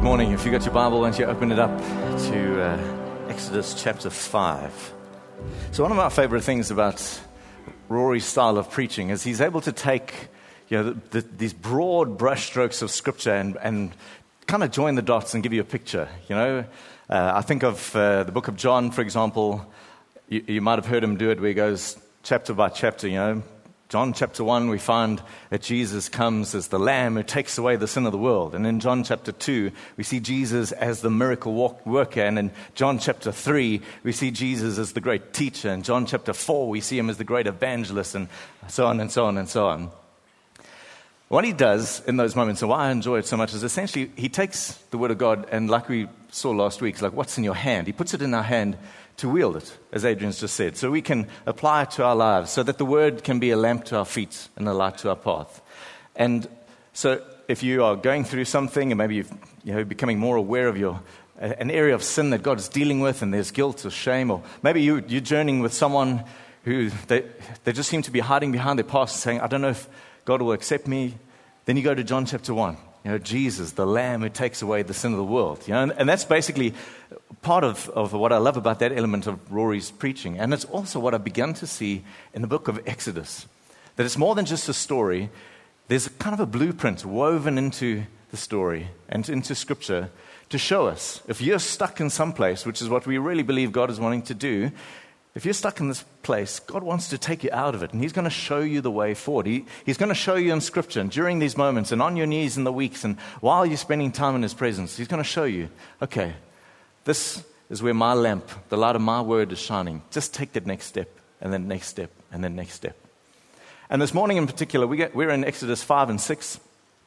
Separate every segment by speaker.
Speaker 1: morning. If you got your Bible, why don't you open it up to Exodus chapter 5. So one of my favorite things about Rory's style of preaching is he's able to take these broad brushstrokes of Scripture and kind of join the dots and give you a picture. I think of the book of John, for example. You might have heard him do it where he goes chapter by chapter, John chapter 1, we find that Jesus comes as the Lamb who takes away the sin of the world. And in John chapter 2, we see Jesus as the miracle worker. And in John chapter 3, we see Jesus as the great teacher. In John chapter 4, we see him as the great evangelist, and so on and so on and so on. What he does in those moments, and why I enjoy it so much, is essentially he takes the Word of God, and like we saw last week, it's like, what's in your hand? He puts it in our hand to wield it, as Adrian's just said, so we can apply it to our lives, so that the Word can be a lamp to our feet and a light to our path. And so if you are going through something, and maybe you're becoming more aware of an area of sin that God is dealing with, and there's guilt or shame, or maybe you're journeying with someone who they just seem to be hiding behind their past and saying, I don't know if God will accept me, then you go to John chapter 1. Jesus, the Lamb who takes away the sin of the world. And that's basically part of what I love about that element of Rory's preaching. And it's also what I've begun to see in the book of Exodus. That it's more than just a story. There's kind of a blueprint woven into the story and into Scripture to show us, if you're stuck in some place, which is what we really believe God is wanting to do, if you're stuck in this place, God wants to take you out of it, and He's going to show you the way forward. He's going to show you in Scripture, and during these moments, and on your knees in the weeks, and while you're spending time in His presence, He's going to show you, okay, this is where my lamp, the light of my word is shining. Just take that next step, and then next step, and then next step. And this morning in particular, we're in Exodus 5 and 6.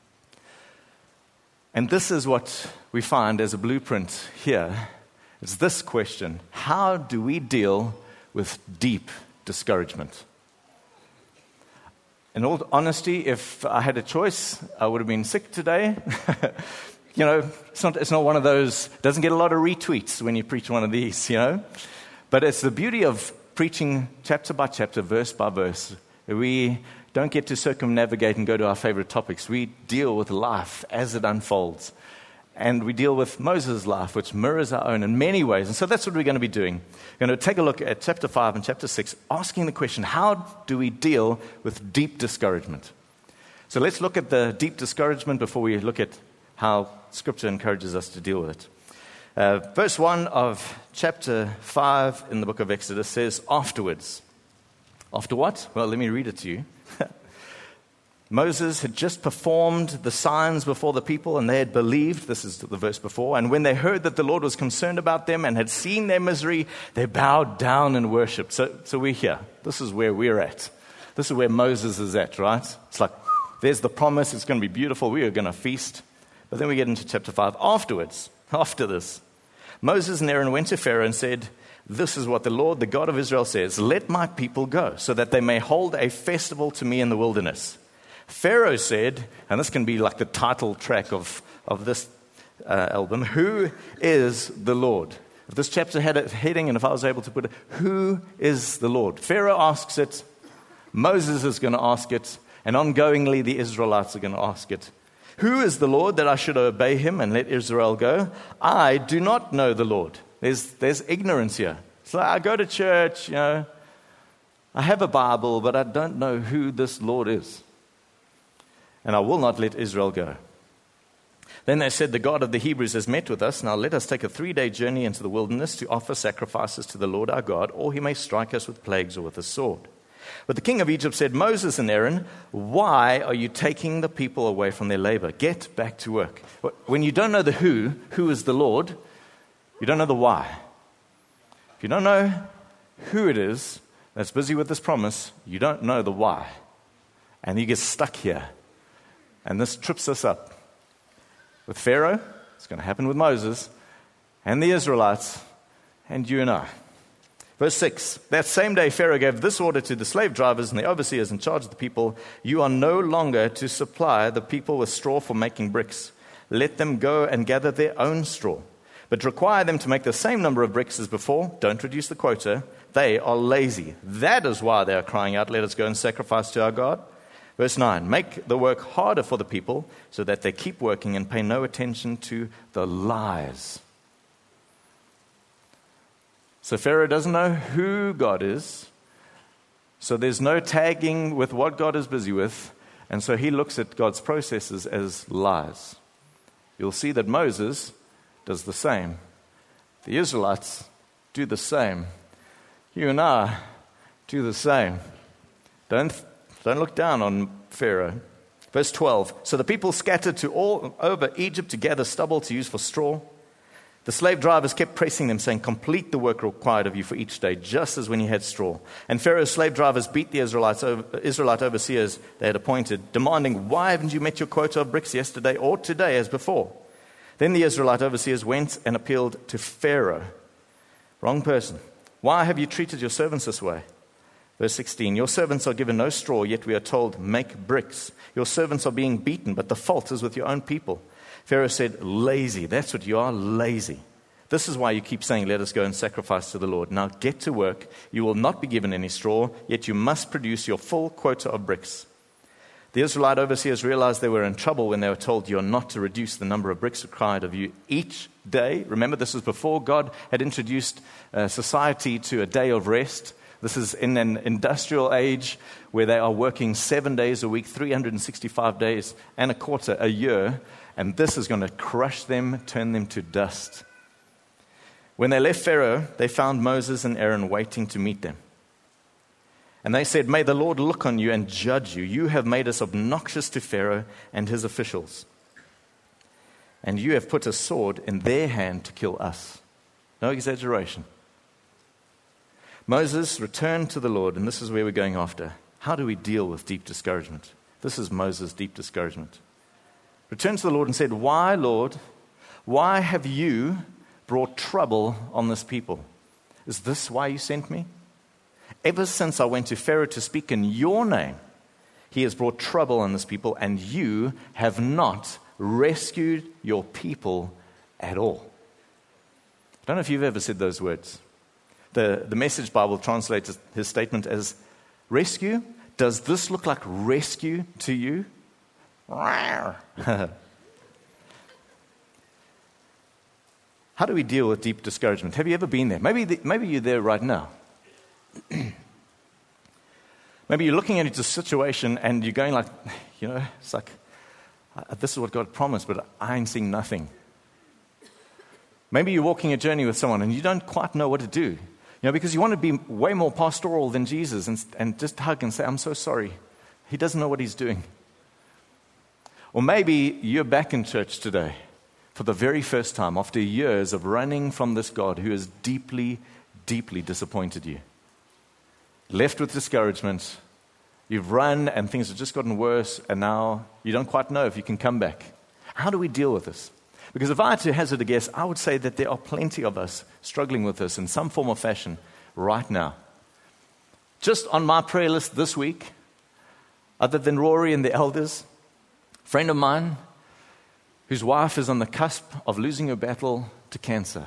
Speaker 1: And this is what we find as a blueprint here. It's this question: how do we deal with deep discouragement? In all honesty, if I had a choice, I would have been sick today. It's not one of those, doesn't get a lot of retweets when you preach one of these, But it's the beauty of preaching chapter by chapter, verse by verse. We don't get to circumnavigate and go to our favorite topics. We deal with life as it unfolds. And we deal with Moses' life, which mirrors our own in many ways. And so that's what we're going to be doing. We're going to take a look at chapter 5 and chapter 6, asking the question, how do we deal with deep discouragement? So let's look at the deep discouragement before we look at how Scripture encourages us to deal with it. Verse 1 of chapter 5 in the book of Exodus says, afterwards. After what? Well, let me read it to you. Moses had just performed the signs before the people, and they had believed. This is the verse before. And when they heard that the Lord was concerned about them and had seen their misery, they bowed down and worshipped. So we're here. This is where we're at. This is where Moses is at, right? It's like, there's the promise. It's going to be beautiful. We are going to feast. But then we get into chapter 5. Afterwards, after this, Moses and Aaron went to Pharaoh and said, this is what the Lord, the God of Israel, says. Let my people go, so that they may hold a festival to me in the wilderness. Pharaoh said, and this can be like the title track of this album, who is the Lord? If this chapter had a heading, and if I was able to put it, who is the Lord? Pharaoh asks it, Moses is going to ask it, and ongoingly the Israelites are going to ask it. Who is the Lord that I should obey him and let Israel go? I do not know the Lord. There's ignorance here. It's like, I go to church, I have a Bible, but I don't know who this Lord is. And I will not let Israel go. Then they said, the God of the Hebrews has met with us. Now let us take a 3-day journey into the wilderness to offer sacrifices to the Lord our God, or he may strike us with plagues or with a sword. But the king of Egypt said, Moses and Aaron, why are you taking the people away from their labor? Get back to work. When you don't know the who is the Lord, you don't know the why. If you don't know who it is that's busy with this promise, you don't know the why. And you get stuck here. And this trips us up. With Pharaoh, it's going to happen with Moses, and the Israelites, and you and I. Verse 6, that same day Pharaoh gave this order to the slave drivers and the overseers in charge of the people, you are no longer to supply the people with straw for making bricks. Let them go and gather their own straw. But require them to make the same number of bricks as before. Don't reduce the quota. They are lazy. That is why they are crying out, let us go and sacrifice to our God. Verse 9, make the work harder for the people so that they keep working and pay no attention to the lies. So Pharaoh doesn't know who God is. So there's no tagging with what God is busy with. And so he looks at God's processes as lies. You'll see that Moses does the same. The Israelites do the same. You and I do the same. Don't look down on Pharaoh. Verse 12, so the people scattered to all over Egypt to gather stubble to use for straw. The slave drivers kept pressing them, saying, complete the work required of you for each day, just as when you had straw. And Pharaoh's slave drivers beat the Israelite overseers they had appointed, demanding, why haven't you met your quota of bricks yesterday or today as before? Then the Israelite overseers went and appealed to Pharaoh. Wrong person. Why have you treated your servants this way? Verse 16, your servants are given no straw, yet we are told, make bricks. Your servants are being beaten, but the fault is with your own people. Pharaoh said, lazy. That's what you are, lazy. This is why you keep saying, let us go and sacrifice to the Lord. Now get to work. You will not be given any straw, yet you must produce your full quota of bricks. The Israelite overseers realized they were in trouble when they were told, you are not to reduce the number of bricks required of you each day. Remember, this was before God had introduced society to a day of rest. This is in an industrial age where they are working 7 days a week, 365 days and a quarter a year. And this is going to crush them, turn them to dust. When they left Pharaoh, they found Moses and Aaron waiting to meet them. And they said, may the Lord look on you and judge you. You have made us obnoxious to Pharaoh and his officials. And you have put a sword in their hand to kill us. No exaggeration. Moses returned to the Lord, and this is where we're going after. How do we deal with deep discouragement? This is Moses' deep discouragement. Returned to the Lord and said, why, Lord, why have you brought trouble on this people? Is this why you sent me? Ever since I went to Pharaoh to speak in your name, he has brought trouble on this people, and you have not rescued your people at all. I don't know if you've ever said those words. The Message Bible translates his statement as rescue. Does this look like rescue to you? How do we deal with deep discouragement? Have you ever been there? Maybe you're there right now. Maybe you're looking at a situation and you're going like, it's like, this is what God promised, but I ain't seeing nothing. Maybe you're walking a journey with someone and you don't quite know what to do. Because you want to be way more pastoral than Jesus and just hug and say, I'm so sorry. He doesn't know what he's doing. Or maybe you're back in church today for the very first time after years of running from this God who has deeply, deeply disappointed you. Left with discouragement. You've run and things have just gotten worse, and now you don't quite know if you can come back. How do we deal with this? Because if I had to hazard a guess, I would say that there are plenty of us struggling with this in some form or fashion right now. Just on my prayer list this week, other than Rory and the elders, a friend of mine whose wife is on the cusp of losing her battle to cancer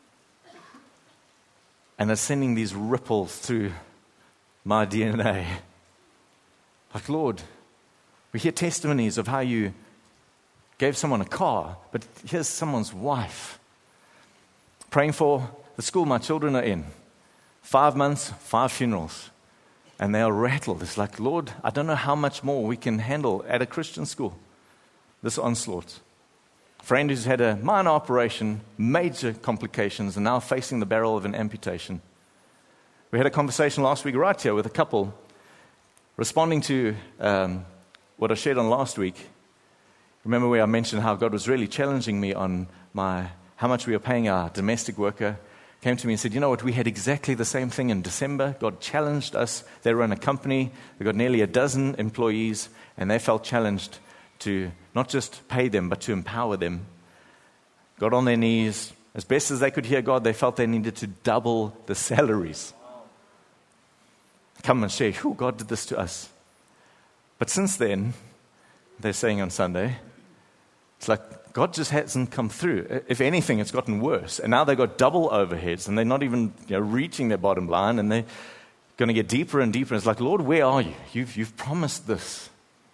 Speaker 1: and is sending these ripples through my DNA. Like, Lord, we hear testimonies of how you gave someone a car, but here's someone's wife. Praying for the school my children are in. 5 months, 5 funerals. And they are rattled. It's like, Lord, I don't know how much more we can handle at a Christian school. This onslaught. A friend who's had a minor operation, major complications, and now facing the barrel of an amputation. We had a conversation last week right here with a couple responding to what I shared on last week. Remember where I mentioned how God was really challenging me on how much we were paying our domestic worker. Came to me and said, you know what, we had exactly the same thing in December. God challenged us. They run a company. They've got nearly 12 employees, and they felt challenged to not just pay them, but to empower them. Got on their knees. As best as they could hear God, they felt they needed to double the salaries. Come and share, God did this to us. But since then, they're saying on Sunday, it's like God just hasn't come through. If anything, it's gotten worse. And now they've got double overheads, and they're not even reaching their bottom line, and they're going to get deeper and deeper. It's like, Lord, where are you? You've promised this.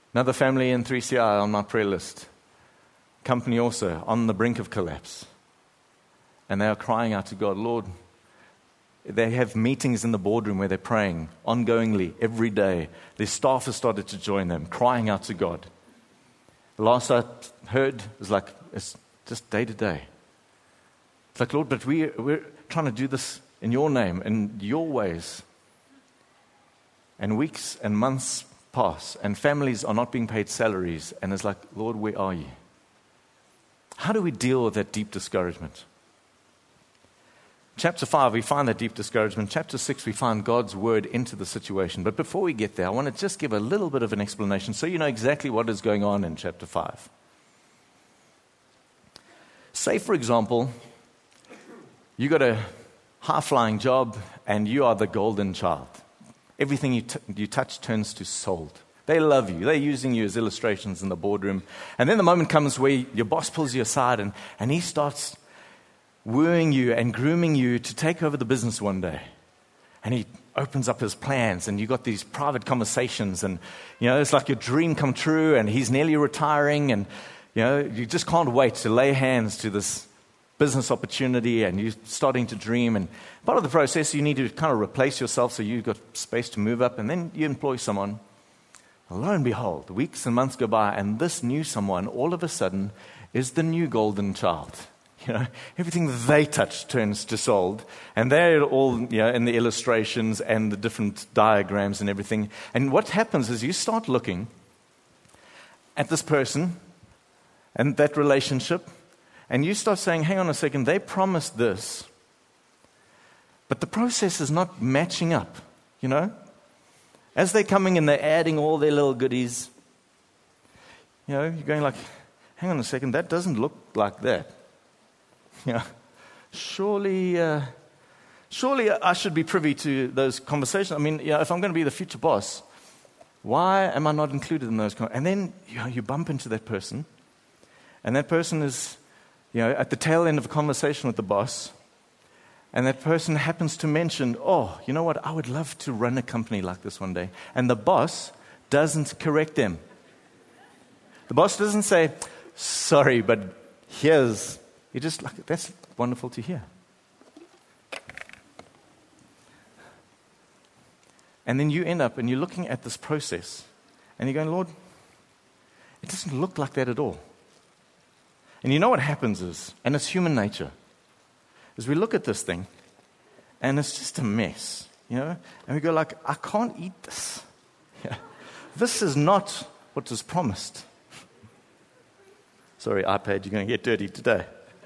Speaker 1: Another family in 3CI on my prayer list. Company also on the brink of collapse. And they are crying out to God, Lord, they have meetings in the boardroom where they're praying ongoingly every day. Their staff has started to join them, crying out to God. The last I heard was like, it's just day to day. It's like, Lord, but we're trying to do this in your name, in your ways. And weeks and months pass, and families are not being paid salaries. And it's like, Lord, where are you? How do we deal with that deep discouragement? Chapter 5, we find that deep discouragement. Chapter 6, we find God's word into the situation. But before we get there, I want to just give a little bit of an explanation so you know exactly what is going on in chapter 5. Say, for example, you got a high-flying job and you are the golden child. Everything you touch turns to sold. They love you. They're using you as illustrations in the boardroom. And then the moment comes where your boss pulls you aside and he starts wooing you and grooming you to take over the business one day. And he opens up his plans and you've got these private conversations and, it's like your dream come true and he's nearly retiring and, you just can't wait to lay hands to this business opportunity and you're starting to dream. And part of the process, you need to kind of replace yourself so you've got space to move up and then you employ someone. Lo and behold, weeks and months go by and this new someone all of a sudden is the new golden child. Everything they touch turns to sold. And they're all, in the illustrations and the different diagrams and everything. And what happens is you start looking at this person and that relationship, and you start saying, hang on a second, they promised this. But the process is not matching up, As they're coming and they're adding all their little goodies, you're going like, hang on a second, that doesn't look like that. Surely I should be privy to those conversations. I mean, if I'm going to be the future boss, why am I not included in those? And then you bump into that person, and that person is, at the tail end of a conversation with the boss, and that person happens to mention, oh, you know what? I would love to run a company like this one day. And the boss doesn't correct them. The boss doesn't say, sorry, but here's. You're just like, that's wonderful to hear. And then you end up and you're looking at this process and you're going, Lord, it doesn't look like that at all. And you know what happens is, and it's human nature, is we look at this thing and it's just a mess, and we go like, I can't eat this. This is not what was promised. Sorry, iPad, you're going to get dirty today.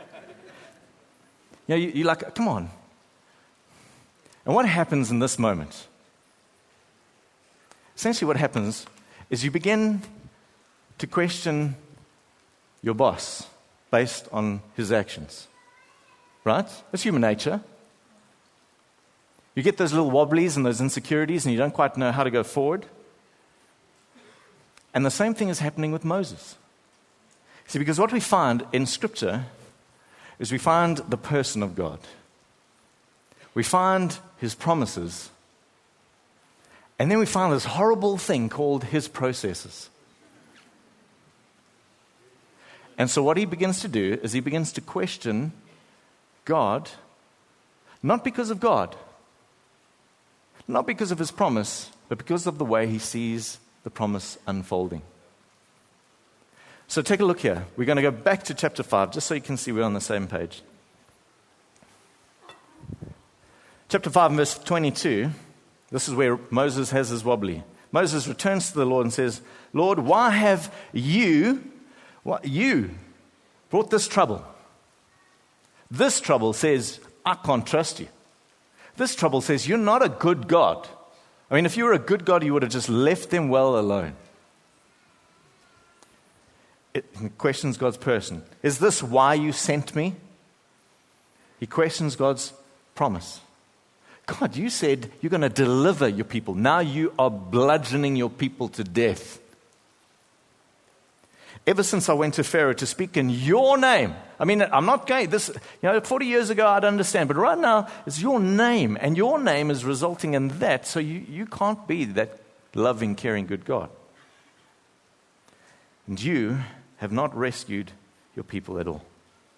Speaker 1: You're like, come on. And what happens in this moment? Essentially what happens is you begin to question your boss based on his actions. Right? That's human nature. You get those little wobblies and those insecurities and you don't quite know how to go forward. And the same thing is happening with Moses. See, because what we find in Scripture is we find the person of God. We find his promises. And then we find this horrible thing called his processes. And so what he begins to do is he begins to question God, not because of God, not because of his promise, but because of the way he sees the promise unfolding. So take a look here. We're going to go back to chapter 5, just so you can see we're on the same page. Chapter 5 and verse 22, this is where Moses has his wobbly. Moses returns to the Lord and says, Lord, why have you brought this trouble? This trouble says, I can't trust you. This trouble says, you're not a good God. I mean, if you were a good God, you would have just left them well alone. It questions God's person. Is this why you sent me? He questions God's promise. God, you said you're going to deliver your people. Now you are bludgeoning your people to death. Ever since I went to Pharaoh to speak in your name. I mean, I'm not going, 40 years ago I'd understand, but right now it's your name, and your name is resulting in that, so you can't be that loving, caring, good God. and you have not rescued your people at all.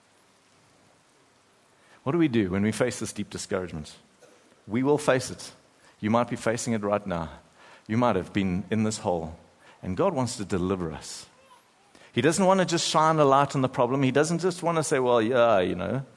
Speaker 1: What do we do when we face this deep discouragement? We will face it. You might be facing it right now. You might have been in this hole, and God wants to deliver us. He doesn't want to just shine a light on the problem. He doesn't just want to say, well, yeah, you know.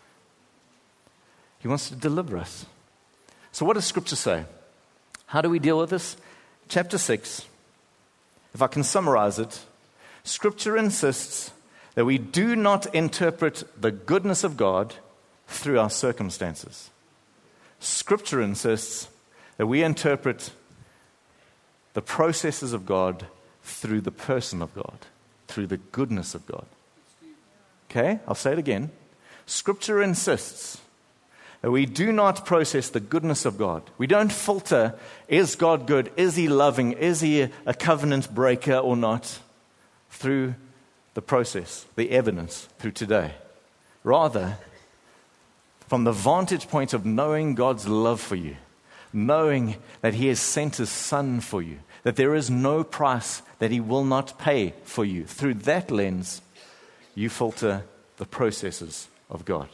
Speaker 1: He wants to deliver us. So what does Scripture say? How do we deal with this? Chapter 6, if I can summarize it, Scripture insists that we do not interpret the goodness of God through our circumstances. Scripture insists that we interpret the processes of God through the person of God, through the goodness of God. Okay, I'll say it again. Scripture insists that we do not process the goodness of God. We don't filter, is God good? Is He loving? Is He a covenant breaker or not? Through the process, the evidence, through today. Rather, from the vantage point of knowing God's love for you, knowing that He has sent His Son for you, that there is no price that He will not pay for you. Through that lens, you filter the processes of God.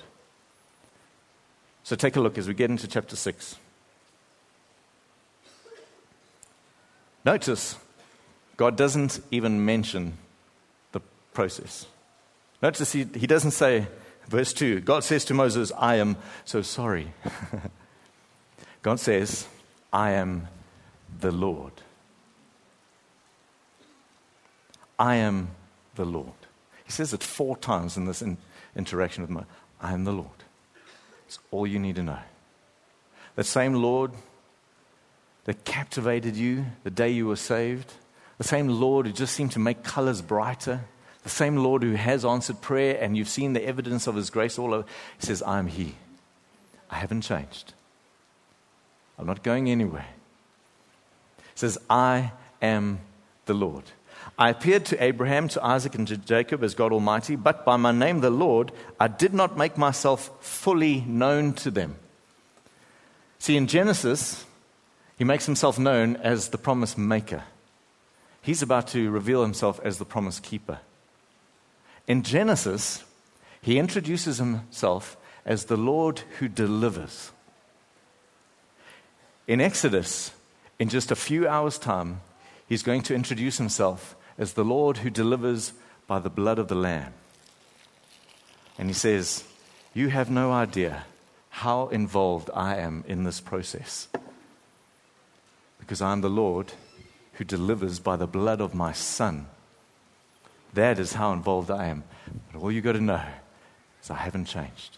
Speaker 1: So take a look as we get into chapter 6. Notice, God doesn't even mention the process. Notice he doesn't say, verse 2, God says to Moses, I am so sorry. God says, I am the Lord. I am the Lord. He says it 4 times in this interaction with Moses. I am the Lord. It's all you need to know. That same Lord that captivated you the day you were saved, the same Lord who just seemed to make colors brighter, the same Lord who has answered prayer and you've seen the evidence of His grace all over. He says, I am He. I haven't changed. I'm not going anywhere. He says, I am the Lord. I appeared to Abraham, to Isaac, and to Jacob as God Almighty, but by my name, the Lord, I did not make myself fully known to them. See, in Genesis, He makes Himself known as the promise maker. He's about to reveal Himself as the promise keeper. In Genesis, He introduces Himself as the Lord who delivers. In Exodus, in just a few hours' time, He's going to introduce Himself as the Lord who delivers by the blood of the Lamb. And He says, you have no idea how involved I am in this process. Because I am the Lord who delivers by the blood of my Son. That is how involved I am. But all you got to know is I haven't changed.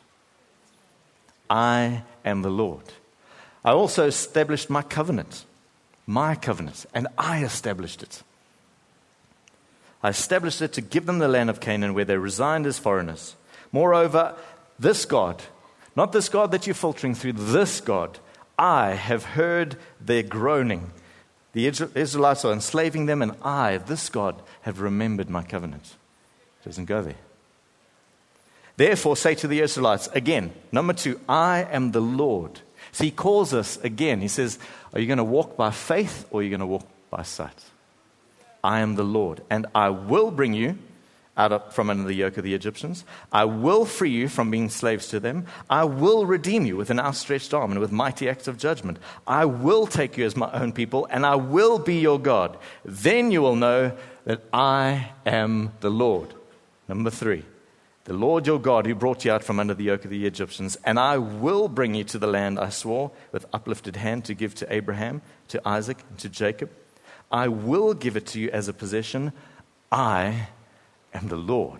Speaker 1: I am the Lord. I also established my covenant, and I established it. I established it to give them the land of Canaan where they resigned as foreigners. Moreover, this God, not this God that you're filtering through, this God, I have heard their groaning. The Israelites are enslaving them, and I, this God, have remembered my covenant. It doesn't go there. Therefore, say to the Israelites, again, number 2, I am the Lord. So He calls us again. He says, are you going to walk by faith or are you going to walk by sight? I am the Lord, and I will bring you out from under the yoke of the Egyptians. I will free you from being slaves to them. I will redeem you with an outstretched arm and with mighty acts of judgment. I will take you as my own people, and I will be your God. Then you will know that I am the Lord. Number 3, the Lord your God who brought you out from under the yoke of the Egyptians, and I will bring you to the land I swore with uplifted hand to give to Abraham, to Isaac, and to Jacob. I will give it to you as a possession. I am the Lord.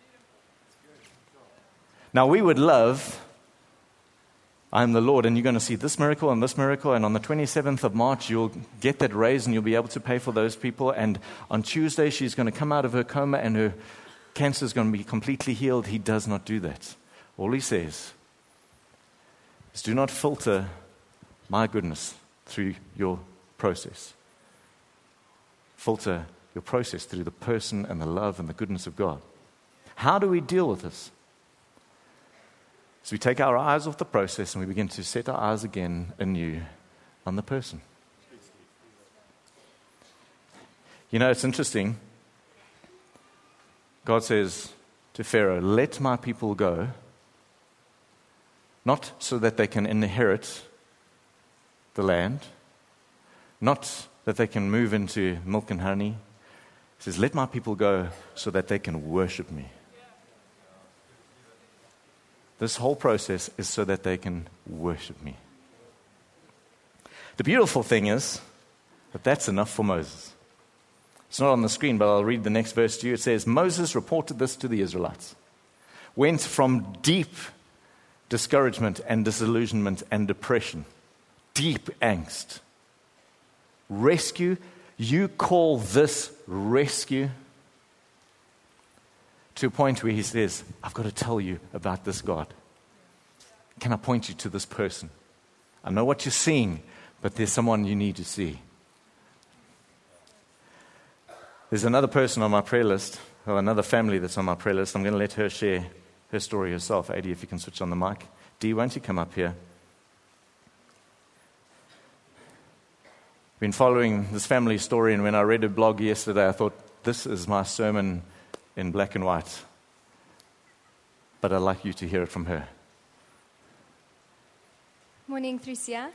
Speaker 1: Now we would love, I am the Lord, and you're going to see this miracle, and on the 27th of March you'll get that raise and you'll be able to pay for those people, and on Tuesday she's going to come out of her coma and her cancer is going to be completely healed. He does not do that. All He says is do not filter my goodness through your process. Filter your process through the person and the love and the goodness of God. How do we deal with this? So we take our eyes off the process and we begin to set our eyes again anew on the person. You know, it's interesting. God says to Pharaoh, let my people go, not so that they can inherit the land, not that they can move into milk and honey. He says, let my people go so that they can worship me. This whole process is so that they can worship me. The beautiful thing is that that's enough for Moses. It's not on the screen, but I'll read the next verse to you. It says, Moses reported this to the Israelites. Went from deep discouragement and disillusionment and depression, deep angst. Rescue, you call this rescue? To a point where he says, I've got to tell you about this God. Can I point you to this person? I know what you're seeing, but there's someone you need to see. There's another person on my prayer list, or another family that's on my prayer list. I'm going to let her share her story herself. Adi, if you can switch on the mic. Dee, won't you come up here? Been following this family story, and when I read a blog yesterday, I thought, this is my sermon in black and white. But I'd like you to hear it from her.
Speaker 2: Morning, 3CR.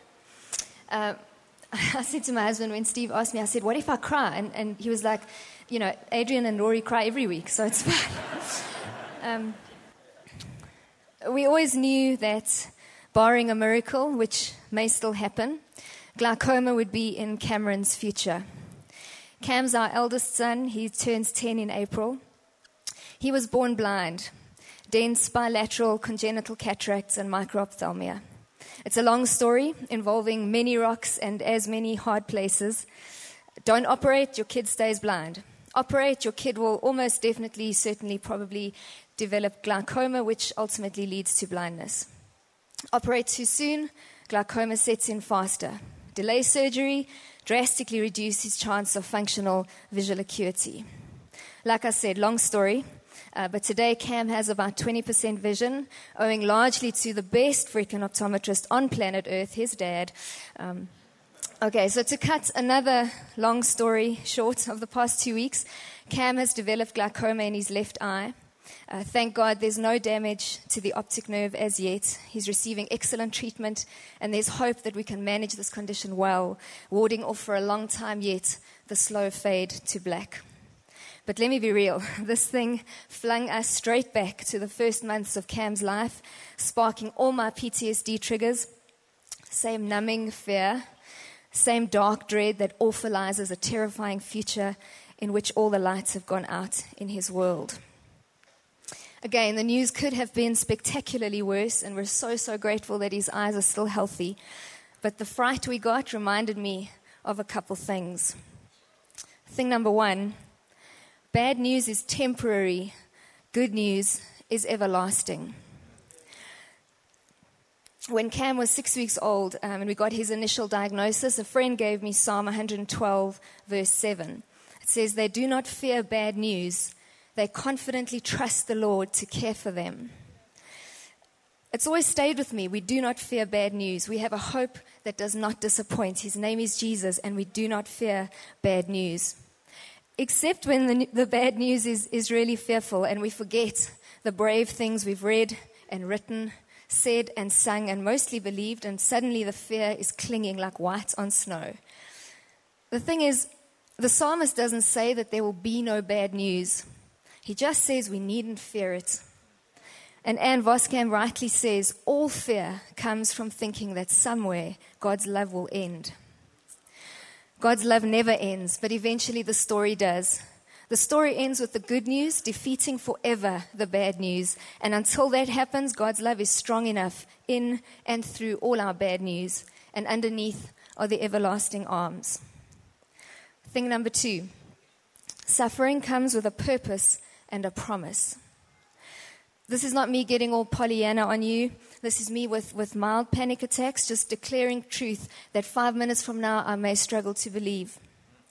Speaker 2: I said to my husband when Steve asked me, I said, what if I cry? And he was like, Adrian and Rory cry every week, so it's fine. We always knew that barring a miracle, which may still happen, glaucoma would be in Cameron's future. Cam's our eldest son. He turns 10 in April. He was born blind, dense bilateral congenital cataracts and microphthalmia. It's a long story involving many rocks and as many hard places. Don't operate, your kid stays blind. Operate, your kid will almost definitely, certainly, probably develop glaucoma, which ultimately leads to blindness. Operate too soon, glaucoma sets in faster. Delay surgery, drastically reduce his chance of functional visual acuity. Like I said, long story. But today, Cam has about 20% vision, owing largely to the best freaking optometrist on planet Earth, his dad. Okay, so to cut another long story short of the past 2 weeks, Cam has developed glaucoma in his left eye. Thank God there's no damage to the optic nerve as yet. He's receiving excellent treatment, and there's hope that we can manage this condition well, warding off for a long time yet the slow fade to black. But let me be real, this thing flung us straight back to the first months of Cam's life, sparking all my PTSD triggers. Same numbing fear, same dark dread that awfulizes a terrifying future in which all the lights have gone out in his world. Again, the news could have been spectacularly worse, and we're so grateful that his eyes are still healthy. But the fright we got reminded me of a couple things. Thing number one, bad news is temporary, good news is everlasting. When Cam was 6 weeks old and we got his initial diagnosis, a friend gave me Psalm 112, verse 7. It says, they do not fear bad news, they confidently trust the Lord to care for them. It's always stayed with me. We do not fear bad news. We have a hope that does not disappoint. His name is Jesus, and we do not fear bad news. Except when the bad news is really fearful and we forget the brave things we've read and written, said and sung and mostly believed, and suddenly the fear is clinging like white on snow. The thing is, the psalmist doesn't say that there will be no bad news. He just says we needn't fear it. And Anne Voskamp rightly says, all fear comes from thinking that somewhere God's love will end. God's love never ends, but eventually the story does. The story ends with the good news defeating forever the bad news. And until that happens, God's love is strong enough in and through all our bad news. And underneath are the everlasting arms. Thing number two, suffering comes with a purpose and a promise. This is not me getting all Pollyanna on you. This is me with mild panic attacks, just declaring truth that 5 minutes from now I may struggle to believe.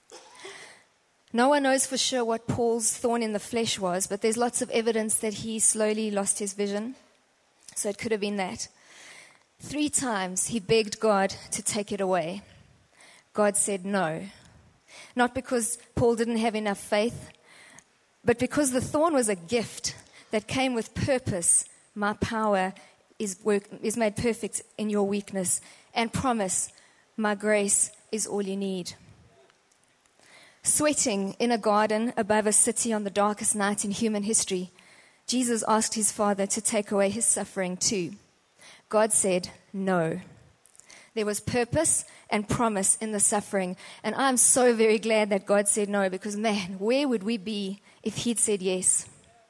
Speaker 2: No one knows for sure what Paul's thorn in the flesh was, but there's lots of evidence that he slowly lost his vision. So it could have been that. 3 times he begged God to take it away. God said no. Not because Paul didn't have enough faith, But because the thorn was a gift that came with purpose, my power is made perfect in your weakness. And promise, my grace is all you need. Sweating in a garden above a city on the darkest night in human history, Jesus asked his Father to take away his suffering too. God said no. There was purpose and promise in the suffering. And I'm so very glad that God said no, because man, where would we be if he'd said yes?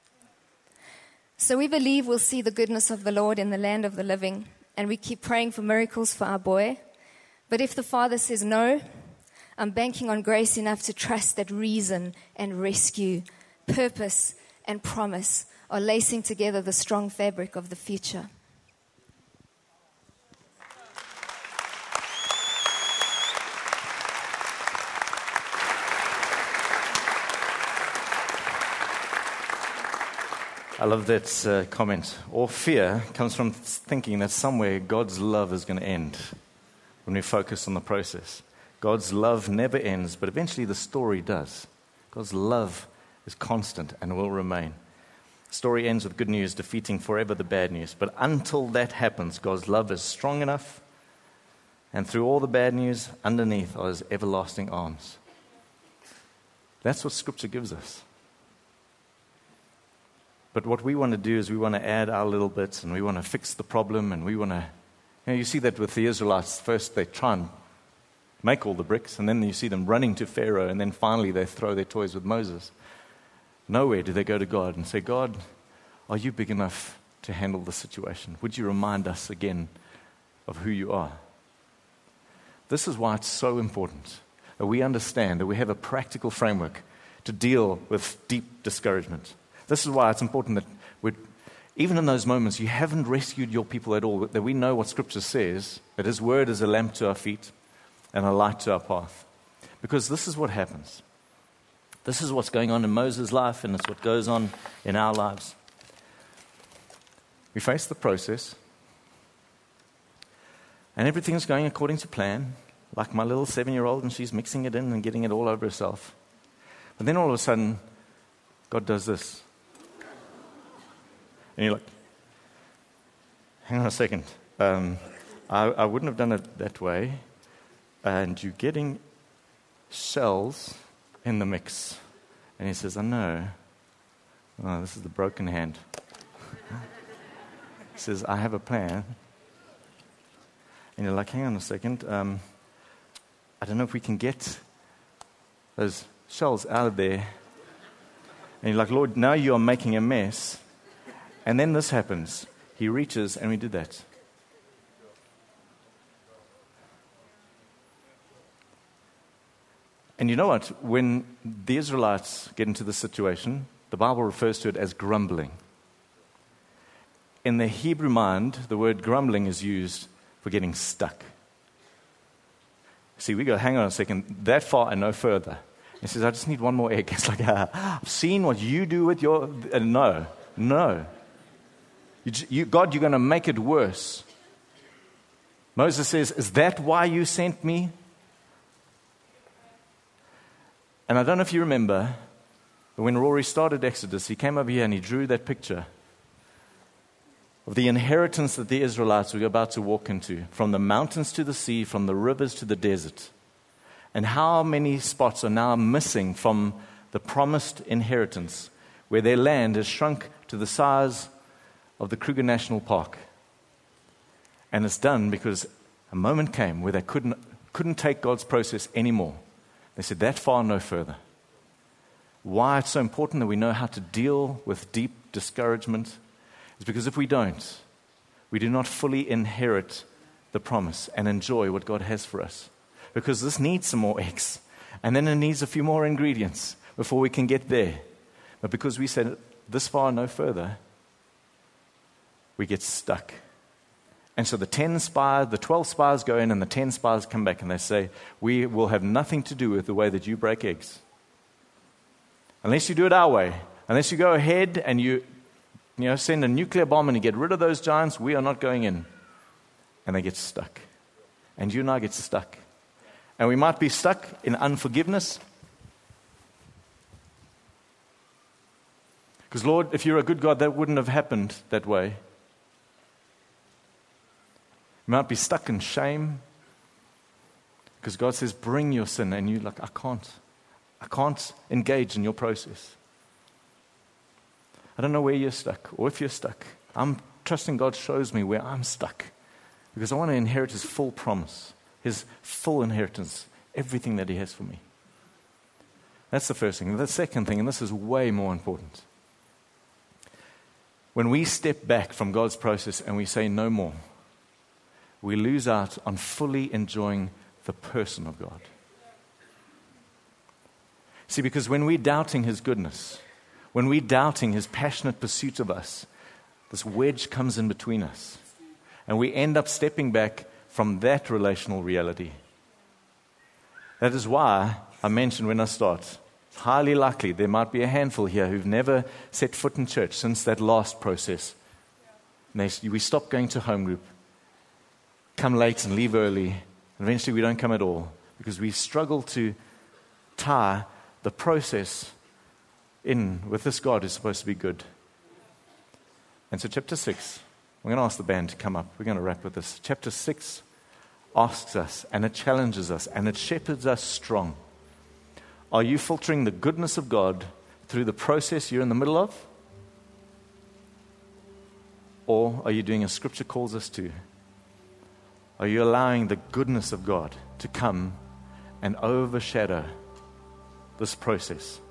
Speaker 2: So we believe we'll see the goodness of the Lord in the land of the living, and we keep praying for miracles for our boy. But if the Father says no, I'm banking on grace enough to trust that reason and rescue, purpose and promise are lacing together the strong fabric of the future.
Speaker 1: I love that comment. All fear comes from thinking that somewhere God's love is going to end when we focus on the process. God's love never ends, but eventually the story does. God's love is constant and will remain. The story ends with good news defeating forever the bad news. But until that happens, God's love is strong enough, and through all the bad news, underneath are his everlasting arms. That's what Scripture gives us. But what we want to do is we want to add our little bits, and we want to fix the problem, and we want to... You see that with the Israelites. First they try and make all the bricks, and then you see them running to Pharaoh, and then finally they throw their toys with Moses. Nowhere do they go to God and say, God, are you big enough to handle the situation? Would you remind us again of who you are? This is why it's so important that we understand that we have a practical framework to deal with deep discouragement. This is why it's important that even in those moments you haven't rescued your people at all, that we know what Scripture says, that His Word is a lamp to our feet and a light to our path. Because this is what happens. This is what's going on in Moses' life, and it's what goes on in our lives. We face the process, and everything's going according to plan, like my little 7-year-old, and she's mixing it in and getting it all over herself. But then all of a sudden, God does this. And you're like, hang on a second. I wouldn't have done it that way. And you're getting shells in the mix. And he says, I know. Oh, this is the broken hand. He says, I have a plan. And you're like, hang on a second. I don't know if we can get those shells out of there. And you're like, Lord, now you are making a mess. And then this happens. He reaches, and we did that. And you know what? When the Israelites get into this situation, the Bible refers to it as grumbling. In the Hebrew mind, the word grumbling is used for getting stuck. See, we go, hang on a second, that far and no further. He says, I just need one more egg. It's like, I've seen what you do with your... no. God, you're going to make it worse. Moses says, is that why you sent me? And I don't know if you remember, but when Rory started Exodus, he came over here and he drew that picture of the inheritance that the Israelites were about to walk into, from the mountains to the sea, from the rivers to the desert. And how many spots are now missing from the promised inheritance, where their land has shrunk to the size of the Kruger National Park. And it's done because a moment came where they couldn't take God's process anymore. They said, that far, no further. Why it's so important that we know how to deal with deep discouragement is because if we don't, we do not fully inherit the promise and enjoy what God has for us. Because this needs some more eggs, and then it needs a few more ingredients before we can get there. But because we said, this far, no further, we get stuck. And so the 12 spies go in, and the 10 spies come back, and they say, we will have nothing to do with the way that you break eggs. Unless you do it our way. Unless you go ahead and you send a nuclear bomb and you get rid of those giants, we are not going in. And they get stuck. And you and I get stuck. And we might be stuck in unforgiveness. Because, Lord, if you're a good God, that wouldn't have happened that way. You might be stuck in shame because God says, bring your sin, and you're like, I can't engage in your process. I don't know where you're stuck or if you're stuck. I'm trusting God shows me where I'm stuck because I want to inherit His full promise, His full inheritance, everything that He has for me. That's the first thing. The second thing, and this is way more important. When we step back from God's process and we say no more, we lose out on fully enjoying the person of God. See, because when we're doubting His goodness, when we're doubting His passionate pursuit of us, this wedge comes in between us. And we end up stepping back from that relational reality. That is why I mentioned when I start, it's highly likely there might be a handful here who've never set foot in church since that last process. We stop going to home group, come late and leave early, and eventually we don't come at all because we struggle to tie the process in with this God who's supposed to be good. And so chapter 6, I'm going to ask the band to come up. We're going to wrap with this. Chapter 6 asks us, and it challenges us, and it shepherds us strong. Are you filtering the goodness of God through the process you're in the middle of? Or are you doing as Scripture calls us to? Are you allowing the goodness of God to come and overshadow this process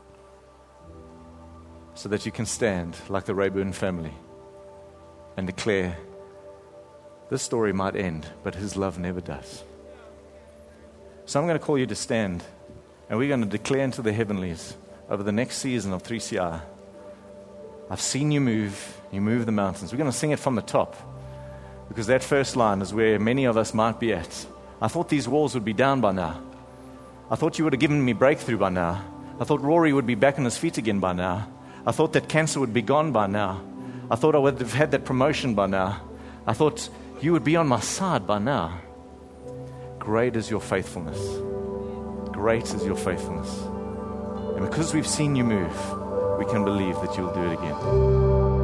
Speaker 1: so that you can stand like the Rayburn family and declare, this story might end, but His love never does. So I'm going to call you to stand, and we're going to declare into the heavenlies over the next season of 3CR, I've seen you move the mountains. We're going to sing it from the top, because that first line is where many of us might be at. I thought these walls would be down by now. I thought you would have given me breakthrough by now. I thought Rory would be back on his feet again by now. I thought that cancer would be gone by now. I thought I would have had that promotion by now. I thought you would be on my side by now. Great is your faithfulness. Great is your faithfulness. And because we've seen you move, we can believe that you'll do it again.